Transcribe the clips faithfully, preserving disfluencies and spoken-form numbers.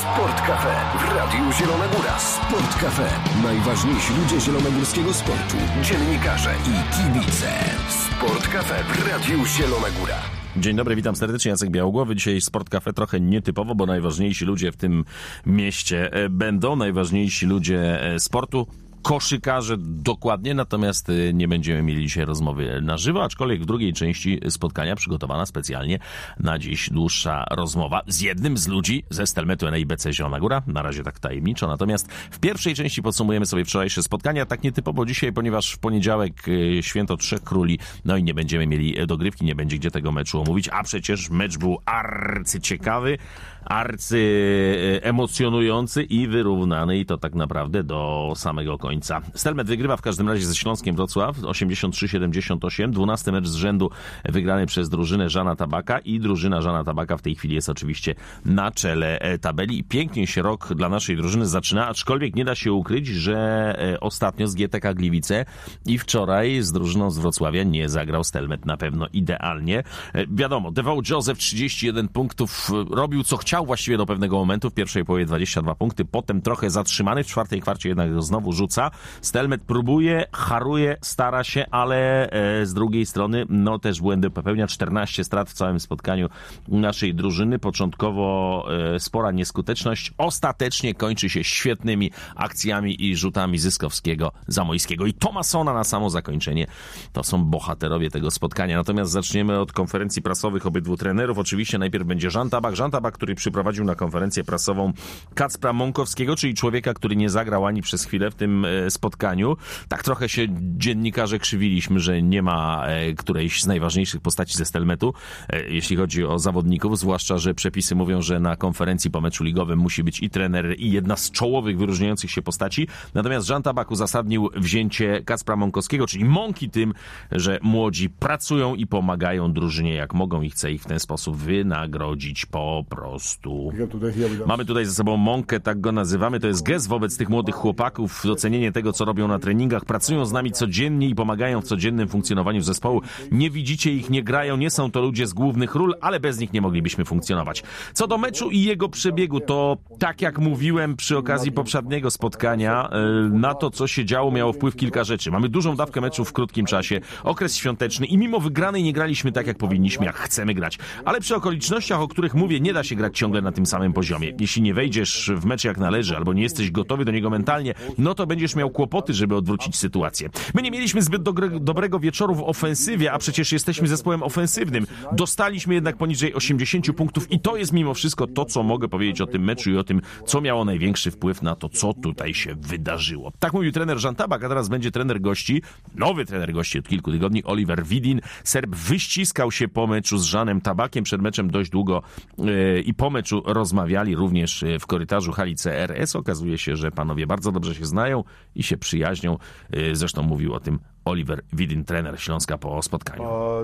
Sport Cafe w Radiu Zielona Góra. Sport Cafe. Najważniejsi ludzie zielonogórskiego sportu. Dziennikarze i kibice. Sport Cafe w Radiu Zielona Góra. Dzień dobry, witam serdecznie, Jacek Białogłowy. Dzisiaj Sport Cafe trochę nietypowo, bo najważniejsi ludzie w tym mieście będą, najważniejsi ludzie sportu. Koszykarze dokładnie, natomiast nie będziemy mieli dzisiaj rozmowy na żywo, aczkolwiek w drugiej części spotkania przygotowana specjalnie na dziś dłuższa rozmowa z jednym z ludzi ze Stelmetu N I B C Zielona Góra, na razie tak tajemniczo, natomiast w pierwszej części podsumujemy sobie wczorajsze spotkania, tak nietypowo dzisiaj, ponieważ w poniedziałek święto Trzech Króli, no i nie będziemy mieli dogrywki, nie będzie gdzie tego meczu omówić, a przecież mecz był arcyciekawy, arcyemocjonujący i wyrównany i to tak naprawdę do samego końca. Stelmet wygrywa w każdym razie ze Śląskiem Wrocław osiemdziesiąt trzy siedemdziesiąt osiem, dwunasty mecz z rzędu wygrany przez drużynę Żana Tabaka i drużyna Żana Tabaka w tej chwili jest oczywiście na czele tabeli i pięknie się rok dla naszej drużyny zaczyna, aczkolwiek nie da się ukryć, że ostatnio z G T K Gliwice i wczoraj z drużyną z Wrocławia nie zagrał Stelmet na pewno idealnie. Wiadomo, Dewał Józef trzydzieści jeden punktów, robił co chciał właściwie do pewnego momentu, w pierwszej połowie dwadzieścia dwa punkty, potem trochę zatrzymany, w czwartej kwarcie jednak znowu rzuca. Stelmet próbuje, haruje, stara się, ale e, z drugiej strony no też błędy popełnia. czternaście strat w całym spotkaniu naszej drużyny. Początkowo e, spora nieskuteczność. Ostatecznie kończy się świetnymi akcjami i rzutami Zyskowskiego, Zamojskiego i Tomasona na samo zakończenie. To są bohaterowie tego spotkania. Natomiast zaczniemy od konferencji prasowych obydwu trenerów. Oczywiście najpierw będzie Żan Tabak. Żan Tabak, który przyprowadził na konferencję prasową Kacpra Mąkowskiego, czyli człowieka, który nie zagrał ani przez chwilę w tym spotkaniu. Tak trochę się dziennikarze krzywiliśmy, że nie ma e, którejś z najważniejszych postaci ze Stelmetu, e, jeśli chodzi o zawodników, zwłaszcza, że przepisy mówią, że na konferencji po meczu ligowym musi być i trener, i jedna z czołowych, wyróżniających się postaci. Natomiast Żan Tabak uzasadnił wzięcie Kacpra Mąkowskiego, czyli Mąki, tym, że młodzi pracują i pomagają drużynie jak mogą i chce ich w ten sposób wynagrodzić po prostu. Mamy tutaj ze sobą Mąkę, tak go nazywamy, to jest gest wobec tych młodych chłopaków, docenienie tego, co robią na treningach, pracują z nami codziennie i pomagają w codziennym funkcjonowaniu zespołu. Nie widzicie ich, nie grają, nie są to ludzie z głównych ról, ale bez nich nie moglibyśmy funkcjonować. Co do meczu i jego przebiegu, to tak jak mówiłem przy okazji poprzedniego spotkania, na to, co się działo, miało wpływ kilka rzeczy. Mamy dużą dawkę meczów w krótkim czasie, okres świąteczny i mimo wygranej nie graliśmy tak, jak powinniśmy, jak chcemy grać. Ale przy okolicznościach, o których mówię, nie da się grać ciągle na tym samym poziomie. Jeśli nie wejdziesz w mecz jak należy, albo nie jesteś gotowy do niego mentalnie, no to będziesz miał kłopoty, żeby odwrócić sytuację. My nie mieliśmy zbyt dogre, dobrego wieczoru w ofensywie, a przecież jesteśmy zespołem ofensywnym. Dostaliśmy jednak poniżej osiemdziesięciu punktów i to jest mimo wszystko to, co mogę powiedzieć o tym meczu i o tym, co miało największy wpływ na to, co tutaj się wydarzyło. Tak mówił trener Żan Tabak, a teraz będzie trener gości, nowy trener gości od kilku tygodni, Oliver Widin. Serb wyściskał się po meczu z Żanem Tabakiem, przed meczem dość długo yy, i po meczu rozmawiali również w korytarzu hali C R S. Okazuje się, że panowie bardzo dobrze się znają i się przyjaźnią. Zresztą mówił o tym Oliver Widin, trener Śląska po spotkaniu.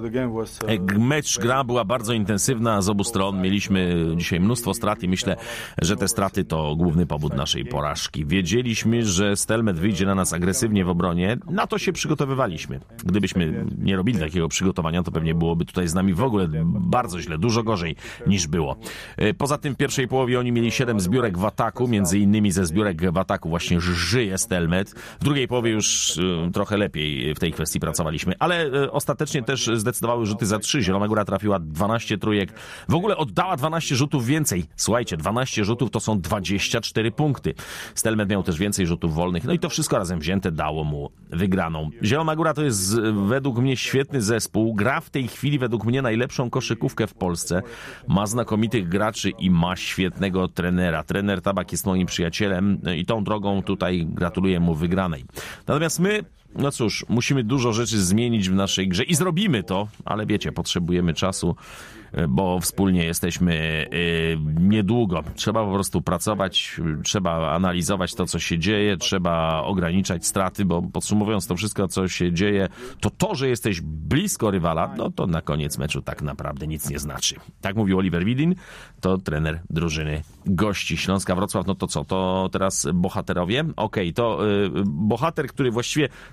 Mecz, gra była bardzo intensywna z obu stron. Mieliśmy dzisiaj mnóstwo strat i myślę, że te straty to główny powód naszej porażki. Wiedzieliśmy, że Stelmet wyjdzie na nas agresywnie w obronie. Na to się przygotowywaliśmy. Gdybyśmy nie robili takiego przygotowania, to pewnie byłoby tutaj z nami w ogóle bardzo źle, dużo gorzej niż było. Poza tym w pierwszej połowie oni mieli siedem zbiórek w ataku, między innymi ze zbiórek w ataku właśnie żyje Stelmet. W drugiej połowie już trochę lepiej w tej kwestii pracowaliśmy, ale ostatecznie też zdecydowały rzuty za trzy. Zielona Góra trafiła dwanaście trójek. W ogóle oddała dwanaście rzutów więcej. Słuchajcie, dwanaście rzutów to są dwadzieścia cztery punkty. Stelmet miał też więcej rzutów wolnych, no i to wszystko razem wzięte dało mu wygraną. Zielona Góra to jest według mnie świetny zespół. Gra w tej chwili według mnie najlepszą koszykówkę w Polsce. Ma znakomitych graczy i ma świetnego trenera. Trener Tabak jest moim przyjacielem i tą drogą tutaj gratuluję mu wygranej. Natomiast my No cóż, musimy dużo rzeczy zmienić w naszej grze i zrobimy to, ale wiecie, potrzebujemy czasu, bo wspólnie jesteśmy niedługo. Trzeba po prostu pracować, trzeba analizować to, co się dzieje, trzeba ograniczać straty, bo podsumowując to wszystko, co się dzieje, to to, że jesteś blisko rywala, no to na koniec meczu tak naprawdę nic nie znaczy. Tak mówił Oliver Widin, to trener drużyny gości Śląska Wrocław. No to co, to teraz bohaterowie? Okej, okay, to y, bohater, który właściwie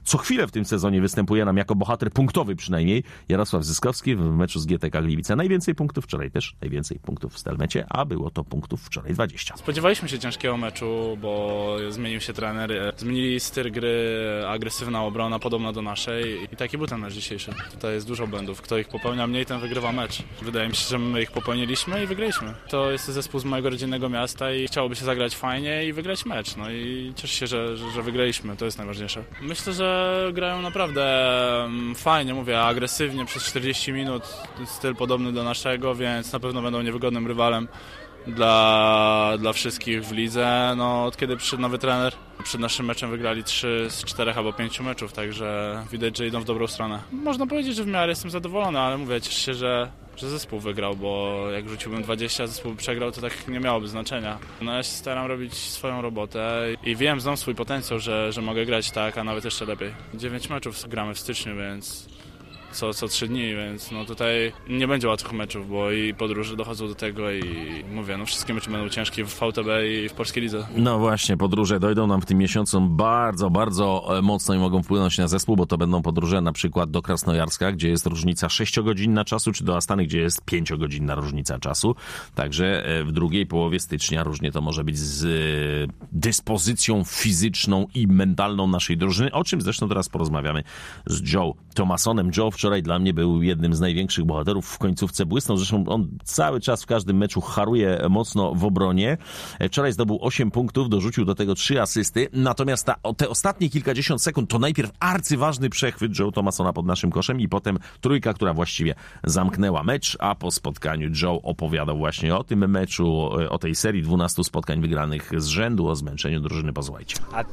co chwilę w tym sezonie występuje nam jako bohater punktowy przynajmniej, Jarosław Zyskowski w meczu z G T K Gliwice. Najwięcej punktów wczoraj też, najwięcej punktów w Stelmecie, a było to punktów wczoraj dwadzieścia. Spodziewaliśmy się ciężkiego meczu, bo zmienił się trener, zmienili styl gry, agresywna obrona podobna do naszej i taki był ten mecz dzisiejszy. Tutaj jest dużo błędów. Kto ich popełnia mniej, ten wygrywa mecz. Wydaje mi się, że my ich popełniliśmy i wygraliśmy. To jest zespół z mojego rodzinnego miasta i chciałoby się zagrać fajnie i wygrać mecz. No i cieszę się, że, że, że wygraliśmy. To jest najważniejsze. Myślę, że grają naprawdę fajnie, mówię, agresywnie przez czterdzieści minut. Styl podobny do naszego, więc na pewno będą niewygodnym rywalem dla, dla wszystkich w lidze. No, od kiedy przyszedł nowy trener, przed naszym meczem wygrali trzy z czterech albo pięciu meczów, także widać, że idą w dobrą stronę. Można powiedzieć, że w miarę jestem zadowolony, ale mówię, cieszę się, że, że zespół wygrał, bo jak rzuciłbym dwadzieścia, zespół by przegrał, to tak nie miałoby znaczenia. No ja się staram robić swoją robotę i wiem, znam swój potencjał, że, że mogę grać tak, a nawet jeszcze lepiej. Dziewięć meczów gramy w styczniu, więc co, co trzy dni, więc no tutaj nie będzie łatwych meczów, bo i podróże dochodzą do tego i mówię, no wszystkie mecze będą ciężkie w V T B i w polskiej lidze. No właśnie, podróże dojdą nam w tym miesiącu bardzo, bardzo mocno i mogą wpłynąć na zespół, bo to będą podróże na przykład do Krasnojarska, gdzie jest różnica sześciogodzinna czasu, czy do Astany, gdzie jest pięciogodzinna różnica czasu. Także w drugiej połowie stycznia różnie to może być z dyspozycją fizyczną i mentalną naszej drużyny, o czym zresztą teraz porozmawiamy z Joe Thomasonem. Joe wczoraj dla mnie był jednym z największych bohaterów, w końcówce błysnął, zresztą on cały czas w każdym meczu haruje mocno w obronie. Wczoraj zdobył osiem punktów, dorzucił do tego trzy asysty, natomiast ta, te ostatnie kilkadziesiąt sekund to najpierw arcyważny przechwyt Joe Thomasona pod naszym koszem i potem trójka, która właściwie zamknęła mecz, a po spotkaniu Joe opowiadał właśnie o tym meczu, o tej serii dwunastu spotkań wygranych z rzędu, o zmęczeniu drużyny. Posłuchajcie.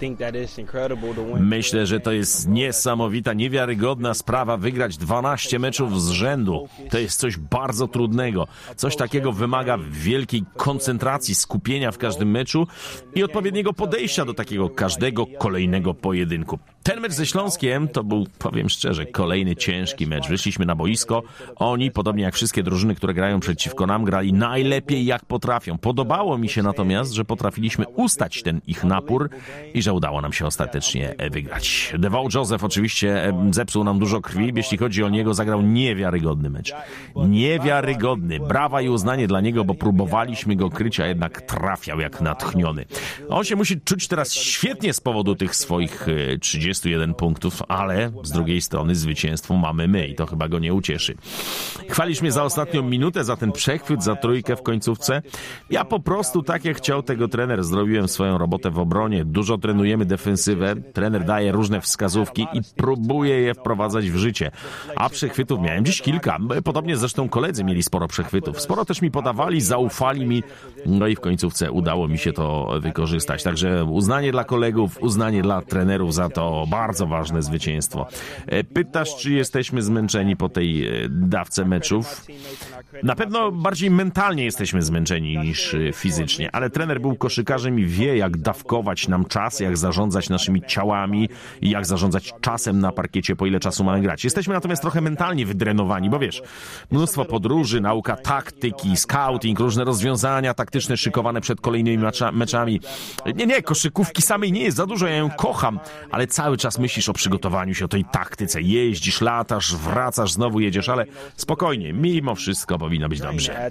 Myślę, że to jest niesamowita, niewiarygodna sprawa wygrać dwanaście meczów z rzędu. To jest coś bardzo trudnego. Coś takiego wymaga wielkiej koncentracji, skupienia w każdym meczu i odpowiedniego podejścia do takiego każdego kolejnego pojedynku. Ten mecz ze Śląskiem to był, powiem szczerze, kolejny ciężki mecz. Wyszliśmy na boisko. Oni, podobnie jak wszystkie drużyny, które grają przeciwko nam, grali najlepiej jak potrafią. Podobało mi się natomiast, że potrafiliśmy ustać ten ich napór i że udało nam się ostatecznie wygrać. Deval Joseph oczywiście zepsuł nam dużo krwi. Jeśli chodzi o niego, zagrał niewiarygodny mecz. Niewiarygodny. Brawa i uznanie dla niego, bo próbowaliśmy go kryć, a jednak trafiał jak natchniony. On się musi czuć teraz świetnie z powodu tych swoich trzydziestu jeden punktów, ale z drugiej strony zwycięstwo mamy my i to chyba go nie ucieszy. Chwalisz mnie za ostatnią minutę, za ten przechwyt, za trójkę w końcówce. Ja po prostu, tak jak chciał tego trener, zrobiłem swoją robotę w obronie. Dużo trenujemy defensywę, trener daje różne wskazówki i próbuje je wprowadzać w życie. A przechwytów miałem dziś kilka. Podobnie zresztą koledzy mieli sporo przechwytów. Sporo też mi podawali, zaufali mi, no i w końcówce udało mi się to wykorzystać. Także uznanie dla kolegów, uznanie dla trenerów za to bardzo ważne zwycięstwo. Pytasz, czy jesteśmy zmęczeni po tej dawce meczów? Na pewno bardziej mentalnie jesteśmy zmęczeni niż fizycznie, ale trener był koszykarzem i wie, jak dawkować nam czas, jak zarządzać naszymi ciałami i jak zarządzać czasem na parkiecie, po ile czasu mamy grać. Jesteśmy natomiast trochę mentalnie wydrenowani, bo wiesz, mnóstwo podróży, nauka taktyki, scouting, różne rozwiązania taktyczne szykowane przed kolejnymi mecza- meczami. Nie, nie, koszykówki samej nie jest za dużo, ja ją kocham, ale cały czas myślisz o przygotowaniu się, o tej taktyce. Jeździsz, latasz, wracasz, znowu jedziesz, ale spokojnie, mimo wszystko powinno być dobrze.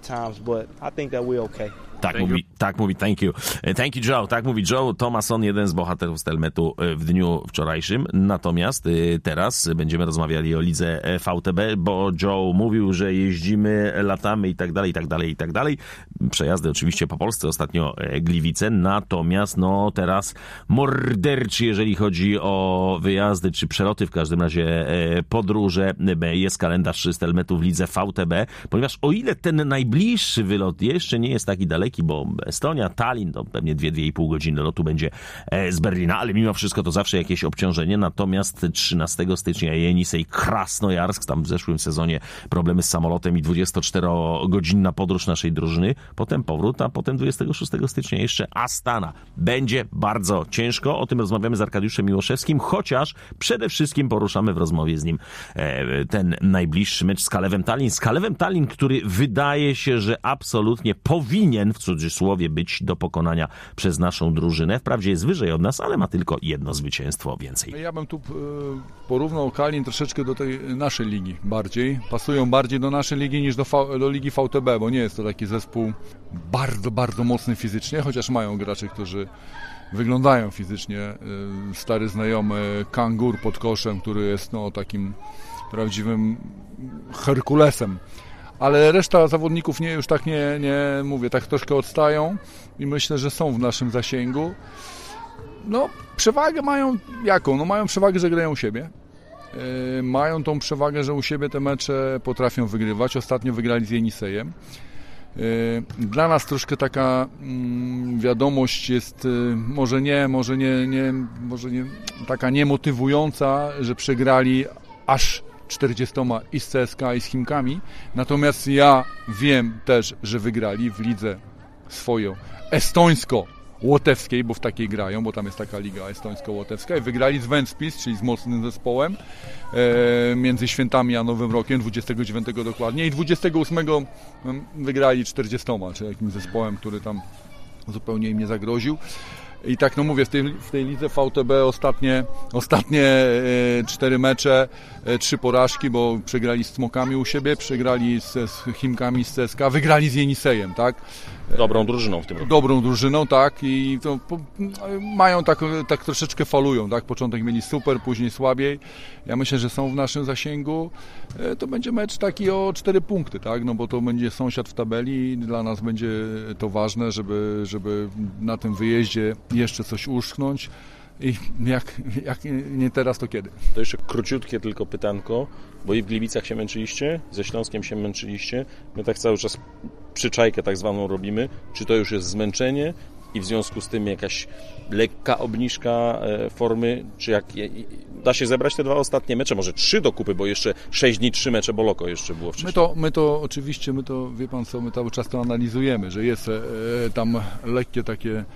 Tak mówi, tak mówi, thank you. Thank you, Joe. Tak mówi Joe Thomason, jeden z bohaterów Stelmetu w dniu wczorajszym. Natomiast teraz będziemy rozmawiali o lidze V T B, bo Joe mówił, że jeździmy, latamy i tak dalej, i tak dalej, i tak dalej. Przejazdy oczywiście po Polsce, ostatnio Gliwice. Natomiast no teraz morderczy, jeżeli chodzi o wyjazdy czy przeloty, w każdym razie podróże. Jest kalendarz Stelmetu w lidze V T B, ponieważ o ile ten najbliższy wylot jeszcze nie jest taki daleki, bo Estonia, Tallinn, to pewnie dwie, dwie i pół godziny lotu będzie z Berlina, ale mimo wszystko to zawsze jakieś obciążenie. Natomiast trzynastego stycznia Jenisej, Krasnojarsk, tam w zeszłym sezonie problemy z samolotem i dwudziestoczterogodzinna podróż naszej drużyny, potem powrót, a potem dwudziestego szóstego stycznia jeszcze Astana. Będzie bardzo ciężko, o tym rozmawiamy z Arkadiuszem Miłoszewskim, chociaż przede wszystkim poruszamy w rozmowie z nim ten najbliższy mecz z Kalewem Tallinn. Z Kalewem Tallinn, który wydaje się, że absolutnie powinien w cudzysłowie być do pokonania przez naszą drużynę. Wprawdzie jest wyżej od nas, ale ma tylko jedno zwycięstwo więcej. Ja bym tu porównał Kalin troszeczkę do tej naszej ligi bardziej. Pasują bardziej do naszej ligi niż do, v, do ligi V T B, bo nie jest to taki zespół bardzo, bardzo mocny fizycznie, chociaż mają graczy, którzy wyglądają fizycznie. Stary znajomy Kangur pod koszem, który jest no, takim prawdziwym Herkulesem. Ale reszta zawodników nie, już tak nie, nie mówię, tak troszkę odstają i myślę, że są w naszym zasięgu. No, przewagę mają jaką? No mają przewagę, że grają u siebie. Yy, mają tą przewagę, że u siebie te mecze potrafią wygrywać. Ostatnio wygrali z Jenisejem. Yy, dla nas troszkę taka yy, wiadomość jest yy, może nie, może nie, nie, może nie taka niemotywująca, że przegrali aż czterdziestoma i z C S K A i z Chimkami. Natomiast ja wiem też, że wygrali w lidze swoją estońsko-łotewskiej, bo w takiej grają, bo tam jest taka liga estońsko-łotewska i wygrali z Ventspils, czyli z mocnym zespołem e, między świętami a Nowym Rokiem, dwudziestego dziewiątego dokładnie i dwudziestego ósmego wygrali czterdziestoma, czyli jakimś zespołem, który tam zupełnie im nie zagroził. I tak no mówię, w tej, w tej lidze V T B ostatnie, ostatnie e, cztery mecze, e, trzy porażki, bo przegrali z Smokami u siebie, przegrali z, z Chimkami z C S K A, wygrali z Jenisejem, tak? Dobrą drużyną w tym roku. Dobrą drużyną, tak, i to po, mają tak, tak troszeczkę falują, tak? Początek mieli super, później słabiej. Ja myślę, że są w naszym zasięgu. E, to będzie mecz taki o cztery punkty, tak? No bo to będzie sąsiad w tabeli i dla nas będzie to ważne, żeby, żeby na tym wyjeździe jeszcze coś uszknąć i jak, jak nie teraz, to kiedy? To jeszcze króciutkie tylko pytanko, bo i w Gliwicach się męczyliście, ze Śląskiem się męczyliście, my tak cały czas przyczajkę tak zwaną robimy, czy to już jest zmęczenie i w związku z tym jakaś lekka obniżka formy, czy jak da się zebrać te dwa ostatnie mecze, może trzy do kupy, bo jeszcze sześć dni, trzy mecze, bo Loko jeszcze było wcześniej. My to, my to oczywiście, my to, wie pan co, my cały czas to analizujemy, że jest e, tam lekkie takie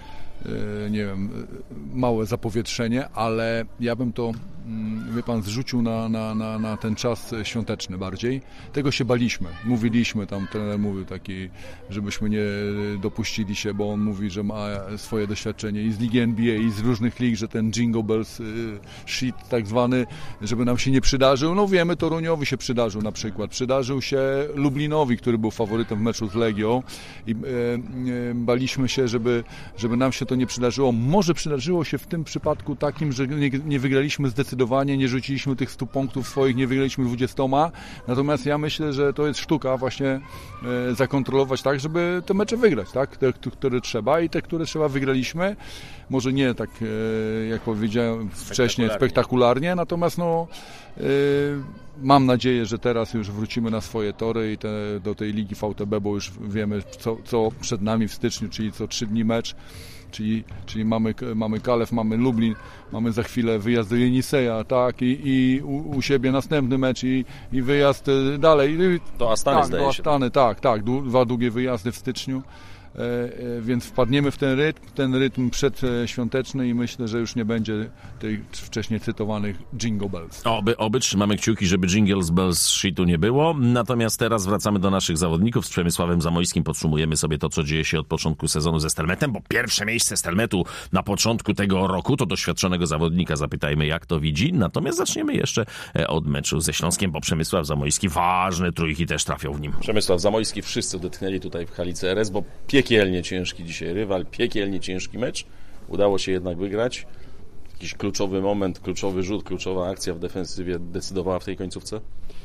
nie wiem, małe zapowietrzenie, ale ja bym to, wie pan, zrzucił na, na, na, na ten czas świąteczny bardziej. Tego się baliśmy. Mówiliśmy, tam trener mówił taki, żebyśmy nie dopuścili się, bo on mówi, że ma swoje doświadczenie i z ligi N B A, i z różnych lig, że ten Jingle Bells shit tak zwany, żeby nam się nie przydarzył. No wiemy, Toruniowi się przydarzył na przykład. Przydarzył się Lublinowi, który był faworytem w meczu z Legią i e, e, baliśmy się, żeby, żeby nam się to nie przydarzyło. Może przydarzyło się w tym przypadku takim, że nie, nie wygraliśmy zdecydowanie, nie rzuciliśmy tych stu punktów swoich, nie wygraliśmy dwudziestoma. Natomiast ja myślę, że to jest sztuka właśnie e, zakontrolować tak, żeby te mecze wygrać, tak? Te, które trzeba i te, które trzeba wygraliśmy. Może nie tak, e, jak powiedziałem wcześniej, spektakularnie, spektakularnie natomiast no e, mam nadzieję, że teraz już wrócimy na swoje tory i te, do tej ligi V T B, bo już wiemy, co, co przed nami w styczniu, czyli co trzy dni mecz. Czyli, czyli mamy, mamy Kalew, mamy Lublin, mamy za chwilę wyjazd do Jeniseja, tak, i, i u, u siebie następny mecz i, i wyjazd dalej. Do Astany, tak, zdaje do się. Astany, tak, tak, dwa długie wyjazdy w styczniu. E, e, więc wpadniemy w ten rytm, ten rytm przedświąteczny i myślę, że już nie będzie tych wcześniej cytowanych Jingle Bells. Oby, oby, trzymamy kciuki, żeby Jingles Bells shitu nie było. Natomiast teraz wracamy do naszych zawodników. Z Przemysławem Zamojskim podsumujemy sobie to, co dzieje się od początku sezonu ze Stelmetem, bo pierwsze miejsce Stelmetu na początku tego roku to doświadczonego zawodnika. Zapytajmy, jak to widzi. Natomiast zaczniemy jeszcze od meczu ze Śląskiem, bo Przemysław Zamojski, ważne trójki też trafią w nim. Przemysław Zamojski, wszyscy odetchnęli tutaj w hali C R S, bo piekielnie ciężki dzisiaj rywal, piekielnie ciężki mecz. Udało się jednak wygrać. Jakiś kluczowy moment, kluczowy rzut, kluczowa akcja w defensywie decydowała w tej końcówce?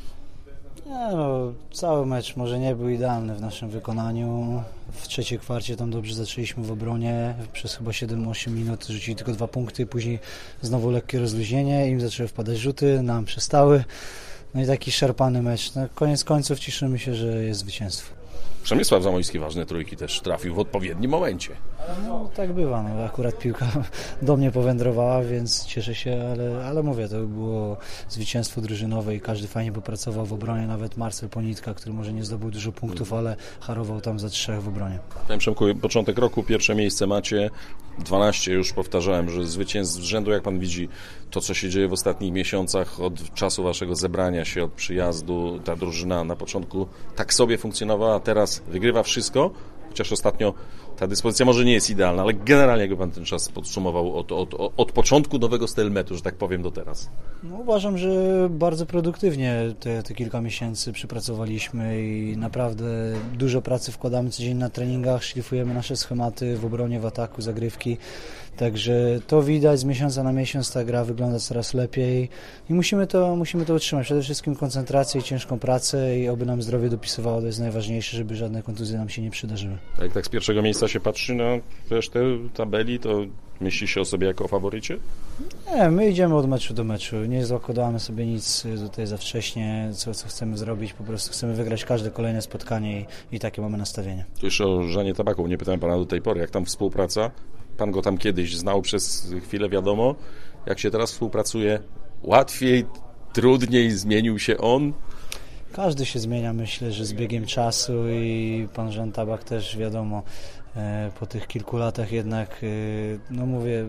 Nie, no, cały mecz może nie był idealny w naszym wykonaniu. W trzeciej kwarcie tam dobrze zaczęliśmy w obronie. Przez chyba siedem osiem minut rzucili tylko dwa punkty. Później znowu lekkie rozluźnienie. Im zaczęły wpadać rzuty, nam przestały. No i taki szarpany mecz. No, koniec końców cieszymy się, że jest zwycięstwo. Przemysław Zamojski ważne trójki też trafił w odpowiednim momencie. No tak bywa, no, akurat piłka do mnie powędrowała, więc cieszę się, ale, ale mówię, to było zwycięstwo drużynowe i każdy fajnie popracował w obronie, nawet Marcel Ponitka, który może nie zdobył dużo punktów, ale harował tam za trzech w obronie. Panie Przemku, początek roku, pierwsze miejsce macie, dwanaście już powtarzałem, że zwycięstw z rzędu, jak pan widzi to, co się dzieje w ostatnich miesiącach, od czasu waszego zebrania się, od przyjazdu, ta drużyna na początku tak sobie funkcjonowała, teraz wygrywa wszystko. chociaż ostatnio ta dyspozycja może nie jest idealna, ale generalnie jakby pan ten czas podsumował od, od, od początku nowego Stelmetu, że tak powiem, do teraz. No, uważam, że bardzo produktywnie te, te kilka miesięcy przypracowaliśmy i naprawdę dużo pracy wkładamy codziennie na treningach, szlifujemy nasze schematy w obronie, w ataku, zagrywki. Także to widać, z miesiąca na miesiąc ta gra wygląda coraz lepiej i musimy to, musimy to utrzymać. Przede wszystkim koncentrację i ciężką pracę i oby nam zdrowie dopisywało, to jest najważniejsze, żeby żadne kontuzje nam się nie przydarzyły. Jak tak z pierwszego miejsca się patrzy na resztę tabeli, to myśli się o sobie jako o faworycie? Nie, my idziemy od meczu do meczu, nie zakładamy sobie nic tutaj za wcześnie, co, co chcemy zrobić, po prostu chcemy wygrać każde kolejne spotkanie i, i takie mamy nastawienie. Tu jeszcze o Żanie Tabaku, nie pytałem pana do tej pory, jak tam współpraca? Pan go tam kiedyś znał przez chwilę, wiadomo. Jak się teraz współpracuje? Łatwiej, trudniej, zmienił się on? Każdy się zmienia, myślę, że z biegiem czasu i pan Żan Tabak też, wiadomo, po tych kilku latach jednak, no mówię,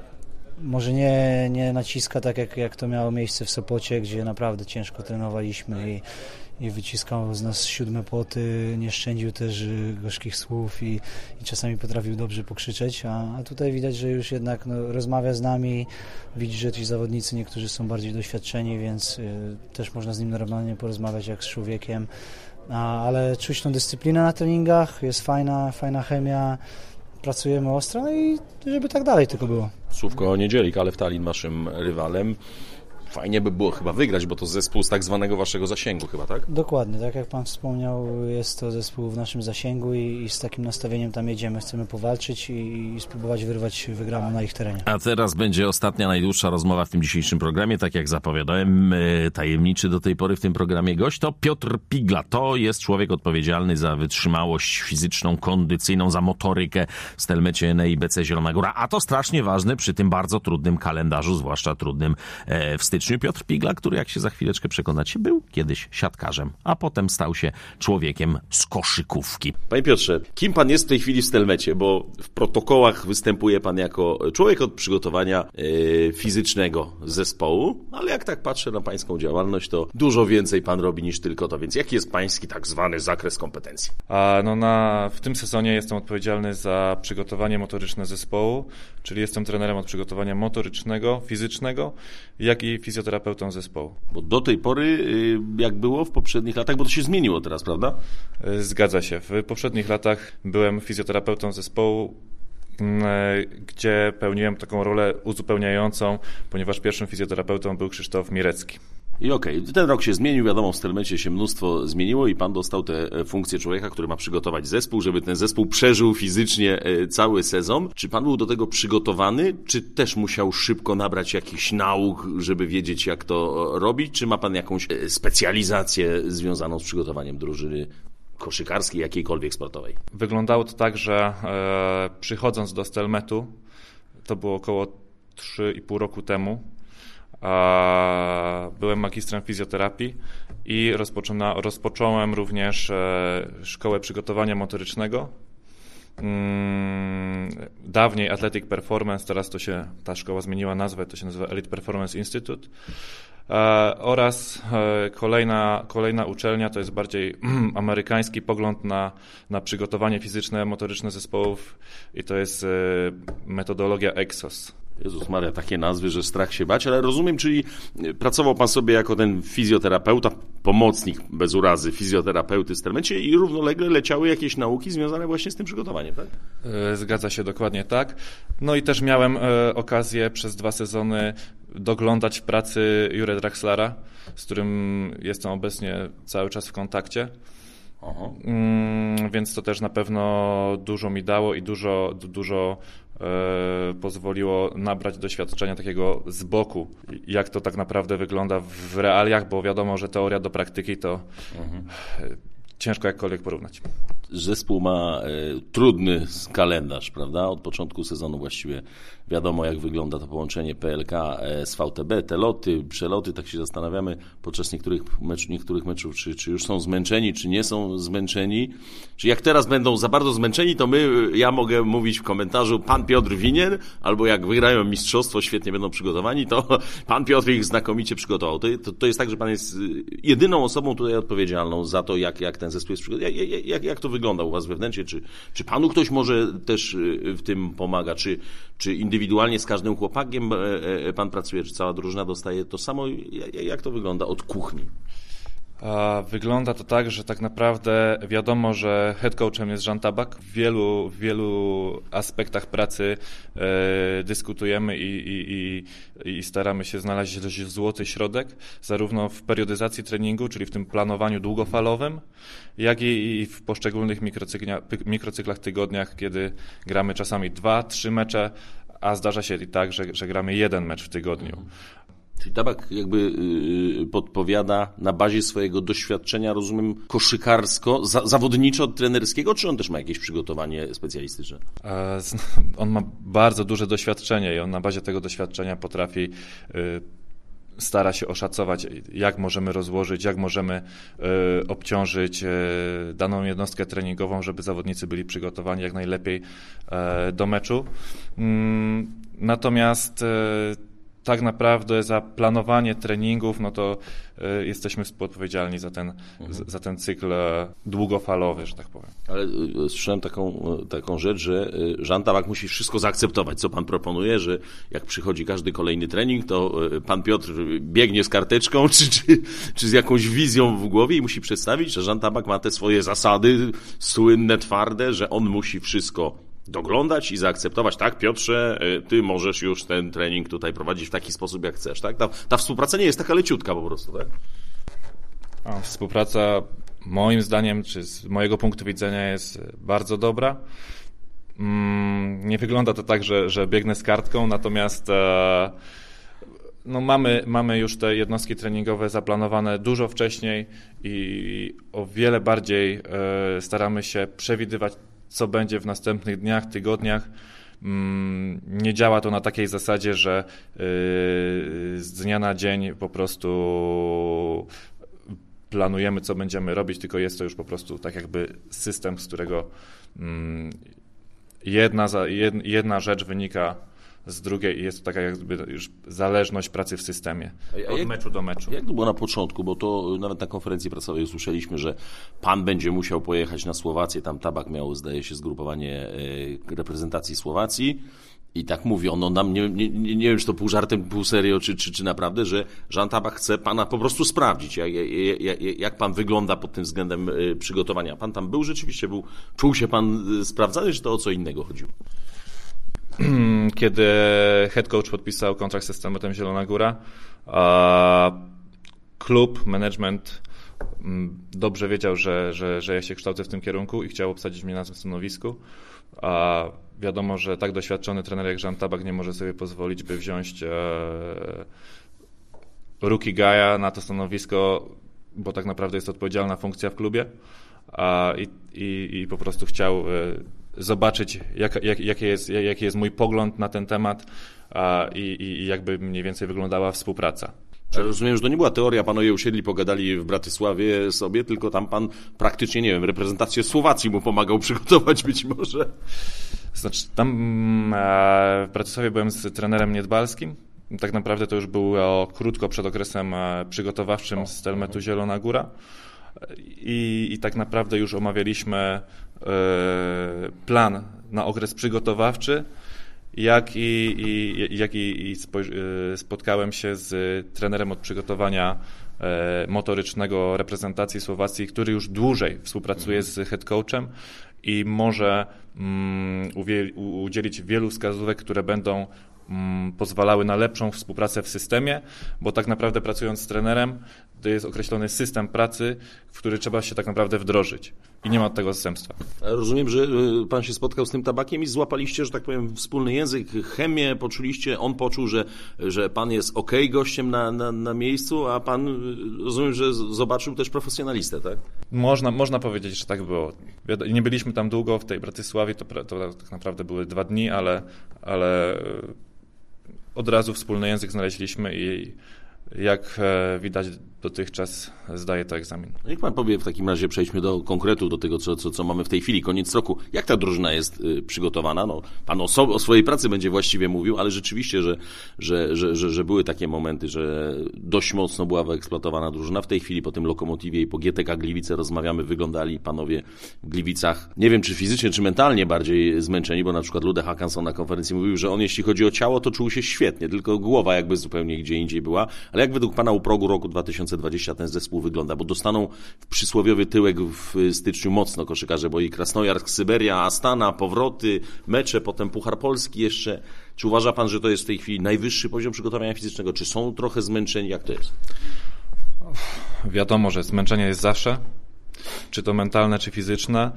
może nie, nie naciska tak, jak, jak to miało miejsce w Sopocie, gdzie naprawdę ciężko trenowaliśmy i, i wyciskał z nas siódme poty, nie szczędził też gorzkich słów i, i czasami potrafił dobrze pokrzyczeć, a, a tutaj widać, że już jednak no, rozmawia z nami, widzi, że ci zawodnicy niektórzy są bardziej doświadczeni, więc y, też można z nim normalnie porozmawiać jak z człowiekiem, a, ale czuć tą dyscyplinę na treningach, jest fajna, fajna chemia, pracujemy ostro, no i żeby tak dalej tylko było. Słówko o niedzieli, Kalew Tallinn waszym rywalem. Fajnie by było chyba wygrać, bo to zespół z tak zwanego waszego zasięgu chyba, tak? Dokładnie, tak jak pan wspomniał, jest to zespół w naszym zasięgu i, i z takim nastawieniem tam jedziemy. Chcemy powalczyć i, i spróbować wyrwać wygraną na ich terenie. A teraz będzie ostatnia, najdłuższa rozmowa w tym dzisiejszym programie. Tak jak zapowiadałem, tajemniczy do tej pory w tym programie gość to Piotr Pigla. To jest człowiek odpowiedzialny za wytrzymałość fizyczną, kondycyjną, za motorykę w Stelmecie N I B C Zielona Góra. A to strasznie ważne przy tym bardzo trudnym kalendarzu, zwłaszcza trudnym w styczniu. Piotr Pigla, który, jak się za chwileczkę przekonacie, był kiedyś siatkarzem, a potem stał się człowiekiem z koszykówki. Panie Piotrze, kim pan jest w tej chwili w Stelmecie? Bo w protokołach występuje pan jako człowiek od przygotowania yy, fizycznego zespołu, ale jak tak patrzę na pańską działalność, to dużo więcej pan robi niż tylko to, więc jaki jest pański tak zwany zakres kompetencji? A no na, w tym sezonie jestem odpowiedzialny za przygotowanie motoryczne zespołu, czyli jestem trenerem od przygotowania motorycznego, fizycznego, jak i fizjoterapeutą zespołu. Bo do tej pory, jak było w poprzednich latach, bo to się zmieniło teraz, prawda? Zgadza się. W poprzednich latach byłem fizjoterapeutą zespołu, gdzie pełniłem taką rolę uzupełniającą, ponieważ pierwszym fizjoterapeutą był Krzysztof Mirecki. I okej, okay, ten rok się zmienił, wiadomo, w Stelmecie się mnóstwo zmieniło i pan dostał tę funkcję człowieka, który ma przygotować zespół, żeby ten zespół przeżył fizycznie cały sezon. Czy pan był do tego przygotowany, czy też musiał szybko nabrać jakichś nauk, żeby wiedzieć, jak to robić, czy ma pan jakąś specjalizację związaną z przygotowaniem drużyny koszykarskiej, jakiejkolwiek sportowej? Wyglądało to tak, że e, przychodząc do Stelmetu, to było około trzy i pół roku temu, byłem magistrem fizjoterapii i rozpocząłem również szkołę przygotowania motorycznego. Dawniej Athletic Performance, teraz to się ta szkoła zmieniła nazwę, to się nazywa Elite Performance Institute. Oraz kolejna, kolejna uczelnia to jest bardziej amerykański pogląd na, na przygotowanie fizyczne, motoryczne zespołów i to jest metodologia EXOS. Jezus Maria, takie nazwy, że strach się bać, ale rozumiem, czyli pracował pan sobie jako ten fizjoterapeuta, pomocnik bez urazy fizjoterapeuty w Stelmecie i równolegle leciały jakieś nauki związane właśnie z tym przygotowaniem, tak? Zgadza się, dokładnie tak. No i też miałem e, okazję przez dwa sezony doglądać w pracy Jurę Draxlara, z którym jestem obecnie cały czas w kontakcie. Aha. Mm, więc to też na pewno dużo mi dało i dużo, dużo e, pozwoliło nabrać doświadczenia takiego z boku, jak to tak naprawdę wygląda w realiach, bo wiadomo, że teoria do praktyki to mhm. ciężko jakkolwiek porównać. Zespół ma e, trudny kalendarz, prawda? Od początku sezonu właściwie wiadomo, jak wygląda to połączenie P L K z V T B, te loty, przeloty, tak się zastanawiamy podczas niektórych, mecz, niektórych meczów, czy, czy już są zmęczeni, czy nie są zmęczeni. Czy jak teraz będą za bardzo zmęczeni, to my, ja mogę mówić w komentarzu pan Piotr winien, albo jak wygrają mistrzostwo, świetnie będą przygotowani, to pan Piotr ich znakomicie przygotował. To, to, to jest tak, że pan jest jedyną osobą tutaj odpowiedzialną za to, jak, jak ten zespół jest przygotowany. Jak, jak, jak to wygląda u was wewnętrznie? Czy, czy panu ktoś może też w tym pomaga? Czy, czy indywidualnie z każdym chłopakiem pan pracuje? Czy cała drużyna dostaje to samo? Jak to wygląda od kuchni? Wygląda to tak, że tak naprawdę wiadomo, że head coachem jest Jean Tabak. W wielu, w wielu aspektach pracy e, dyskutujemy i, i, i, i staramy się znaleźć dość złoty środek, zarówno w periodyzacji treningu, czyli w tym planowaniu długofalowym, jak i, i w poszczególnych mikrocyklia, mikrocyklach, tygodniach, kiedy gramy czasami dwa, trzy mecze, a zdarza się i tak, że, że gramy jeden mecz w tygodniu. Czyli Tabak jakby yy, podpowiada na bazie swojego doświadczenia, rozumiem, koszykarsko, za, zawodniczo-trenerskiego, czy on też ma jakieś przygotowanie specjalistyczne? E, on ma bardzo duże doświadczenie i on na bazie tego doświadczenia potrafi, yy, stara się oszacować, jak możemy rozłożyć, jak możemy yy, obciążyć yy, daną jednostkę treningową, żeby zawodnicy byli przygotowani jak najlepiej yy, do meczu. Yy, natomiast yy, tak naprawdę za planowanie treningów, no to y, jesteśmy współodpowiedzialni za ten, mhm. z, za ten cykl długofalowy, że tak powiem. Ale y, słyszałem taką, taką rzecz, że Jean Tabak musi wszystko zaakceptować, co pan proponuje, że jak przychodzi każdy kolejny trening, to y, pan Piotr biegnie z karteczką, czy, czy, czy z jakąś wizją w głowie i musi przedstawić, że Jean Tabak ma te swoje zasady słynne, twarde, że on musi wszystko doglądać i zaakceptować. Tak, Piotrze, ty możesz już ten trening tutaj prowadzić w taki sposób, jak chcesz, tak? Ta, ta współpraca nie jest taka leciutka po prostu, tak? A współpraca moim zdaniem, czy z mojego punktu widzenia jest bardzo dobra. Mm, nie wygląda to tak, że, że biegnę z kartką, natomiast e, no mamy, mamy już te jednostki treningowe zaplanowane dużo wcześniej i o wiele bardziej e, staramy się przewidywać, co będzie w następnych dniach, tygodniach. Nie działa to na takiej zasadzie, że z dnia na dzień po prostu planujemy, co będziemy robić, tylko jest to już po prostu tak jakby system, z którego jedna, jedna rzecz wynika z drugiej i jest to taka jakby już zależność pracy w systemie od jak, meczu do meczu. Jak to było na początku, bo to nawet na konferencji prasowej usłyszeliśmy, że pan będzie musiał pojechać na Słowację, tam Tabak miał, zdaje się, zgrupowanie reprezentacji Słowacji i tak mówiono nam, nie, nie, nie, nie wiem, czy to pół żartem, pół serio, czy, czy, czy naprawdę, że Jean Tabak chce pana po prostu sprawdzić, jak, jak, jak pan wygląda pod tym względem przygotowania. Pan tam był rzeczywiście, był, czuł się pan sprawdzany, czy to o co innego chodziło? Kiedy head coach podpisał kontrakt z Stelmetem Zielona Góra, a klub, management dobrze wiedział, że, że, że ja się kształcę w tym kierunku i chciał obsadzić mnie na tym stanowisku. A wiadomo, że tak doświadczony trener jak Jean Tabak nie może sobie pozwolić, by wziąć e, rookie guy'a na to stanowisko, bo tak naprawdę jest to odpowiedzialna funkcja w klubie. A, i, i, i po prostu chciał e, zobaczyć, jak, jak, jaki, jest, jaki jest mój pogląd na ten temat a, i, i jakby mniej więcej wyglądała współpraca. Ale rozumiem, że to nie była teoria, panowie usiedli, pogadali w Bratysławie sobie, tylko tam pan praktycznie, nie wiem, reprezentację Słowacji mu pomagał przygotować być może. Znaczy, tam w Bratysławie byłem z trenerem Niedbalskim. Tak naprawdę to już było krótko przed okresem przygotowawczym z Stelmetu Zielona Góra. I, I tak naprawdę już omawialiśmy y, plan na okres przygotowawczy, jak i, i, jak i, i spo, y, spotkałem się z trenerem od przygotowania y, motorycznego reprezentacji Słowacji, który już dłużej współpracuje z head coachem i może mm, uwie, udzielić wielu wskazówek, które będą pozwalały na lepszą współpracę w systemie, bo tak naprawdę pracując z trenerem, to jest określony system pracy, w który trzeba się tak naprawdę wdrożyć i nie ma od tego zastępstwa. Rozumiem, że pan się spotkał z tym Tabakiem i złapaliście, że tak powiem, wspólny język, chemię poczuliście, on poczuł, że, że pan jest okej okay gościem na, na, na miejscu, a pan, rozumiem, że zobaczył też profesjonalistę, tak? Można, można powiedzieć, że tak było. Nie byliśmy tam długo w tej Bratysławie, to, to tak naprawdę były dwa dni, ale, ale od razu wspólny język znaleźliśmy i jak widać dotychczas zdaje to egzamin. Niech pan powie, w takim razie przejdźmy do konkretu, do tego, co, co, co mamy w tej chwili, koniec roku. Jak ta drużyna jest y, przygotowana? No, pan o, so, o swojej pracy będzie właściwie mówił, ale rzeczywiście, że, że, że, że, że były takie momenty, że dość mocno była wyeksploatowana drużyna. W tej chwili po tym Lokomotywie i po G T K Gliwice rozmawiamy, wyglądali panowie w Gliwicach, nie wiem czy fizycznie, czy mentalnie bardziej zmęczeni, bo na przykład Ludek Håkansson na konferencji mówił, że on jeśli chodzi o ciało, to czuł się świetnie, tylko głowa jakby zupełnie gdzie indziej była. Ale jak według pana u progu roku dwa tysiące dwudziestego ten zespół wygląda? Bo dostaną w przysłowiowy tyłek w styczniu mocno koszykarze, bo i Krasnojarsk, Syberia, Astana, powroty, mecze, potem Puchar Polski jeszcze. Czy uważa pan, że to jest w tej chwili najwyższy poziom przygotowania fizycznego? Czy są trochę zmęczeni? Jak to jest? Wiadomo, że zmęczenie jest zawsze, czy to mentalne, czy fizyczne.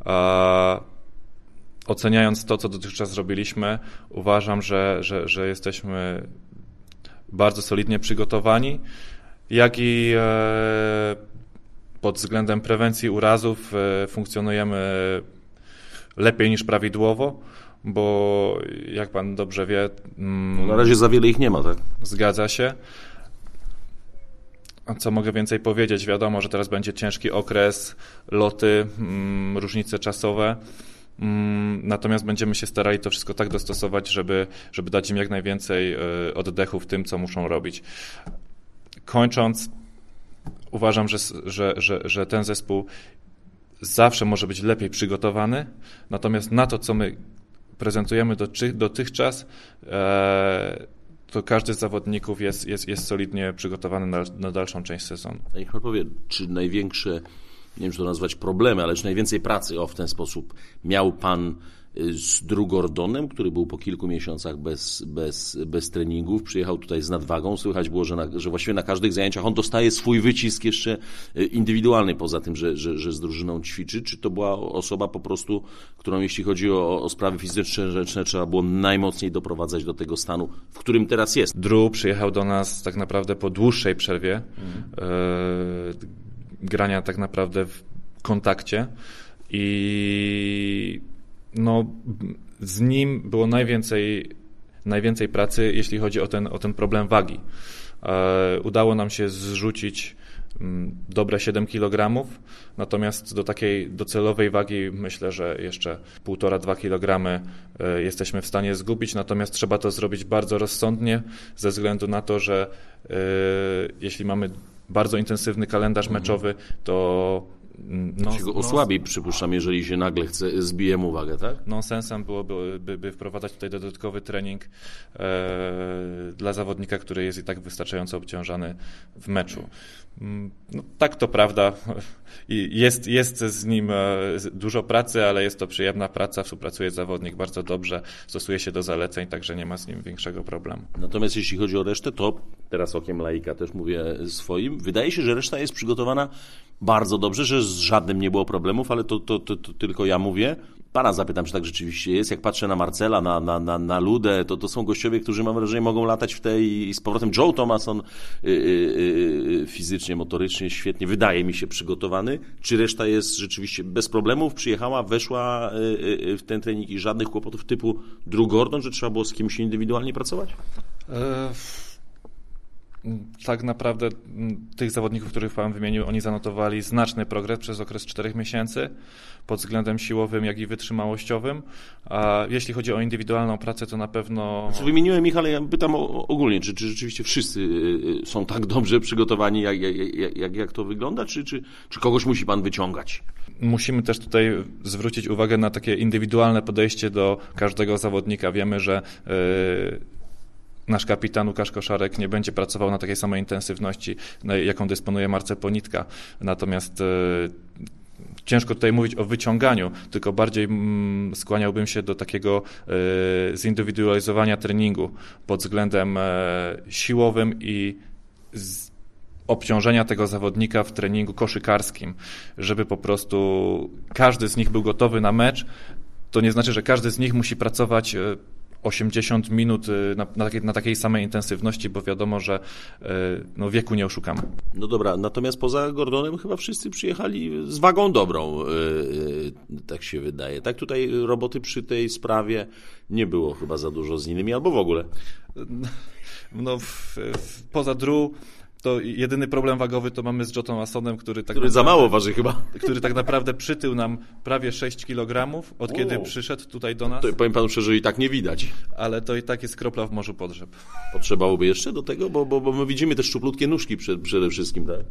Oceniając to, co dotychczas zrobiliśmy, uważam, że, że, że jesteśmy bardzo solidnie przygotowani, jak i pod względem prewencji urazów funkcjonujemy lepiej niż prawidłowo, bo jak pan dobrze wie... No na razie za wiele ich nie ma, tak? Zgadza się. A co mogę więcej powiedzieć? Wiadomo, że teraz będzie ciężki okres, loty, różnice czasowe. Natomiast będziemy się starali to wszystko tak dostosować, żeby, żeby dać im jak najwięcej oddechu w tym, co muszą robić. Kończąc, uważam, że, że, że, że ten zespół zawsze może być lepiej przygotowany, natomiast na to, co my prezentujemy dotychczas, to każdy z zawodników jest, jest, jest solidnie przygotowany na, na dalszą część sezonu. Niech pan powie, czy największe, nie wiem, czy to nazwać problemy, ale czy najwięcej pracy o w ten sposób miał pan z Drew Gordonem, który był po kilku miesiącach bez, bez, bez treningów, przyjechał tutaj z nadwagą. Słychać było, że, na, że właściwie na każdych zajęciach on dostaje swój wycisk jeszcze indywidualny, poza tym, że, że, że z drużyną ćwiczy. Czy to była osoba po prostu, którą jeśli chodzi o, o sprawy fizyczne, trzeba było najmocniej doprowadzać do tego stanu, w którym teraz jest? Drew przyjechał do nas tak naprawdę po dłuższej przerwie mhm. e, grania tak naprawdę w kontakcie i no, z nim było najwięcej, najwięcej pracy, jeśli chodzi o ten, o ten problem wagi. E, udało nam się zrzucić m, dobre siedem kilogramów, natomiast do takiej docelowej wagi myślę, że jeszcze półtora do dwóch kilogramów e, jesteśmy w stanie zgubić, natomiast trzeba to zrobić bardzo rozsądnie, ze względu na to, że e, jeśli mamy bardzo intensywny kalendarz meczowy, to No, się go osłabi, no, przypuszczam, jeżeli się nagle chce, zbije mu wagę, tak? Nonsensem byłoby by, by wprowadzać tutaj dodatkowy trening e, dla zawodnika, który jest i tak wystarczająco obciążany w meczu. No, tak to prawda. Jest, jest z nim dużo pracy, ale jest to przyjemna praca, współpracuje zawodnik bardzo dobrze, stosuje się do zaleceń, także nie ma z nim większego problemu. Natomiast jeśli chodzi o resztę, to teraz okiem laika też mówię swoim, wydaje się, że reszta jest przygotowana bardzo dobrze, że z żadnym nie było problemów, ale to, to, to, to tylko ja mówię. Pana zapytam, czy tak rzeczywiście jest. Jak patrzę na Marcela, na, na, na, na Ludę, to to są gościowie, którzy mam wrażenie mogą latać w tej i z powrotem. Joe Thomason yy, yy, fizycznie, motorycznie świetnie, wydaje mi się przygotowany. Czy reszta jest rzeczywiście bez problemów? Przyjechała, weszła yy, w ten trening i żadnych kłopotów typu Drew Gordon, że trzeba było z kimś indywidualnie pracować? E... Tak naprawdę tych zawodników, których pan wymienił, oni zanotowali znaczny progres przez okres czterech miesięcy pod względem siłowym, jak i wytrzymałościowym. A jeśli chodzi o indywidualną pracę, to na pewno... Wymieniłem ich, ale ja pytam ogólnie, czy, czy rzeczywiście wszyscy są tak dobrze przygotowani, jak, jak, jak, jak to wygląda, czy, czy, czy kogoś musi pan wyciągać? Musimy też tutaj zwrócić uwagę na takie indywidualne podejście do każdego zawodnika. Wiemy, że yy, nasz kapitan Łukasz Koszarek nie będzie pracował na takiej samej intensywności, jaką dysponuje Marcel Ponitka. Natomiast e, ciężko tutaj mówić o wyciąganiu, tylko bardziej mm, skłaniałbym się do takiego e, zindywidualizowania treningu pod względem e, siłowym i z, obciążenia tego zawodnika w treningu koszykarskim, żeby po prostu każdy z nich był gotowy na mecz. To nie znaczy, że każdy z nich musi pracować e, osiemdziesiąt minut na, na, takiej, na takiej samej intensywności, bo wiadomo, że no, wieku nie oszukamy. No dobra, natomiast poza Gordonem chyba wszyscy przyjechali z wagą dobrą, yy, tak się wydaje. Tak, tutaj roboty przy tej sprawie nie było chyba za dużo z innymi, albo w ogóle. No, w, w, poza Drew to jedyny problem wagowy to mamy z Jotą Wassonem, który tak który naprawdę, za mało waży chyba. Który tak naprawdę przytył nam prawie sześć kilogramów, od kiedy wow. przyszedł tutaj do nas. To powiem panu szczerze, i tak nie widać. Ale to i tak jest kropla w morzu potrzeb. Potrzebowałoby jeszcze do tego, bo, bo, bo my widzimy te szczuplutkie nóżki przed, przede wszystkim, tak?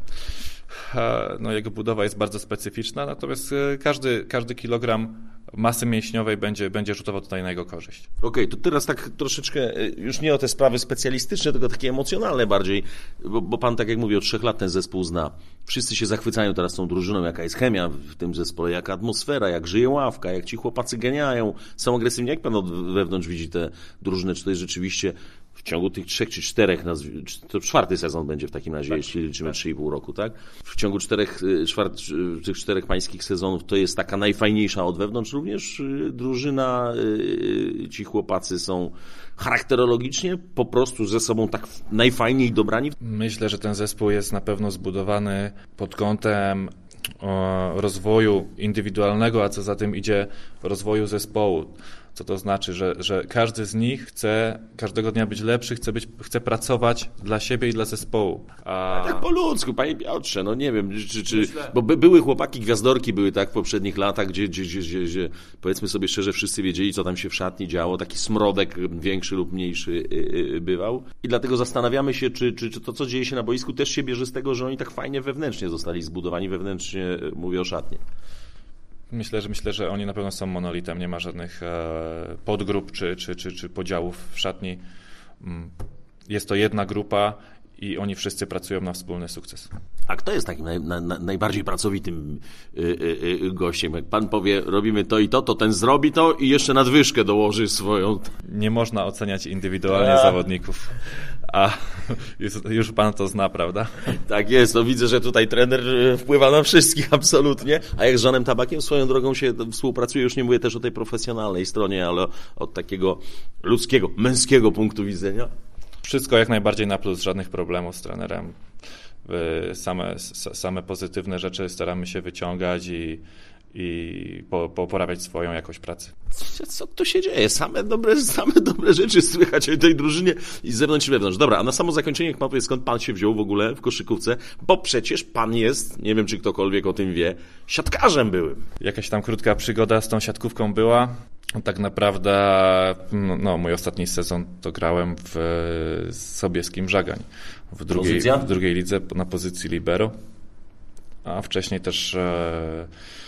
No, jego budowa jest bardzo specyficzna, natomiast każdy, każdy kilogram masy mięśniowej będzie, będzie rzutował tutaj na jego korzyść. Okej, okay, to teraz tak troszeczkę, już nie o te sprawy specjalistyczne, tylko takie emocjonalne bardziej, bo, bo pan, tak jak mówię, od trzech lat ten zespół zna. Wszyscy się zachwycają teraz tą drużyną, jaka jest chemia w tym zespole, jaka atmosfera, jak żyje ławka, jak ci chłopacy geniają, są agresywni. Jak pan od wewnątrz widzi tę drużynę? Czy to jest rzeczywiście w ciągu tych trzech czy czterech, to czwarty sezon będzie w takim razie, tak, jeśli liczymy tak. trzy i pół roku, tak? W ciągu czterech, czwart, tych czterech pańskich sezonów to jest taka najfajniejsza od wewnątrz również drużyna, ci chłopacy są charakterologicznie po prostu ze sobą tak najfajniej dobrani? Myślę, że ten zespół jest na pewno zbudowany pod kątem rozwoju indywidualnego, a co za tym idzie rozwoju zespołu. Co to znaczy, że, że każdy z nich chce każdego dnia być lepszy, chce, być, chce pracować dla siebie i dla zespołu. A... Tak po ludzku, panie Piotrze, no nie wiem, czy, czy, bo by, były chłopaki, gwiazdorki były tak w poprzednich latach, gdzie, gdzie, gdzie, gdzie, gdzie powiedzmy sobie szczerze, wszyscy wiedzieli, co tam się w szatni działo, taki smrodek większy lub mniejszy yy, bywał i dlatego zastanawiamy się, czy, czy, czy to, co dzieje się na boisku, też się bierze z tego, że oni tak fajnie wewnętrznie zostali zbudowani, wewnętrznie mówię o szatni. Myślę, że myślę, że oni na pewno są monolitem, nie ma żadnych e, podgrup czy, czy, czy, czy podziałów w szatni. Jest to jedna grupa i oni wszyscy pracują na wspólny sukces. A kto jest takim naj, na, najbardziej pracowitym y, y, y, gościem? Jak pan powie, robimy to i to, to ten zrobi to i jeszcze nadwyżkę dołoży swoją. Nie można oceniać indywidualnie a. zawodników. A już pan to zna, prawda? Tak jest, no widzę, że tutaj trener wpływa na wszystkich absolutnie. A jak z Żanem Tabakiem swoją drogą się współpracuje, już nie mówię też o tej profesjonalnej stronie, ale od takiego ludzkiego, męskiego punktu widzenia. Wszystko jak najbardziej na plus, żadnych problemów z trenerem. Same, same pozytywne rzeczy staramy się wyciągać i, i po, po, poprawiać swoją jakość pracy. Co, co tu się dzieje? Same dobre, same dobre rzeczy słychać o tej drużynie i z zewnątrz i wewnątrz. Dobra, a na samo zakończenie, jak pan powie, skąd pan się wziął w ogóle w koszykówce? Bo przecież pan jest, nie wiem czy ktokolwiek o tym wie, siatkarzem byłym. Jakaś tam krótka przygoda z tą siatkówką była. Tak naprawdę no, no, mój ostatni sezon to grałem w Sobieskim Żagań. W drugiej, w drugiej lidze na pozycji libero. A wcześniej też e,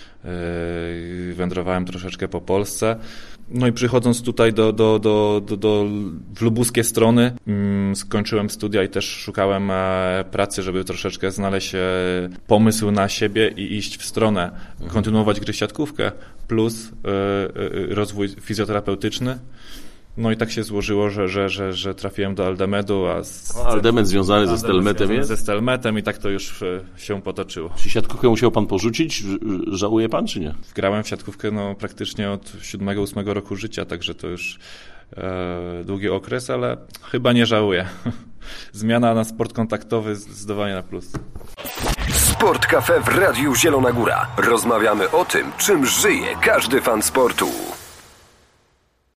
e, wędrowałem troszeczkę po Polsce. No i przychodząc tutaj do, do, do, do, do w lubuskie strony, mm, skończyłem studia i też szukałem e, pracy, żeby troszeczkę znaleźć e, pomysł na siebie i iść w stronę, kontynuować gry siatkówkę plus e, e, rozwój fizjoterapeutyczny. No i tak się złożyło, że, że, że, że trafiłem do Aldemedu. A z, Aldemet związany ze Stelmetem jest? Ze Stelmetem i tak to już się potoczyło. Czy siatkówkę musiał pan porzucić? Żałuje pan, czy nie? Grałem w siatkówkę no, praktycznie od siódmego, ósmego roku życia, także to już e, długi okres, ale chyba nie żałuję. Zmiana na sport kontaktowy zdecydowanie na plus. Sport Cafe w Radiu Zielona Góra. Rozmawiamy o tym, czym żyje każdy fan sportu.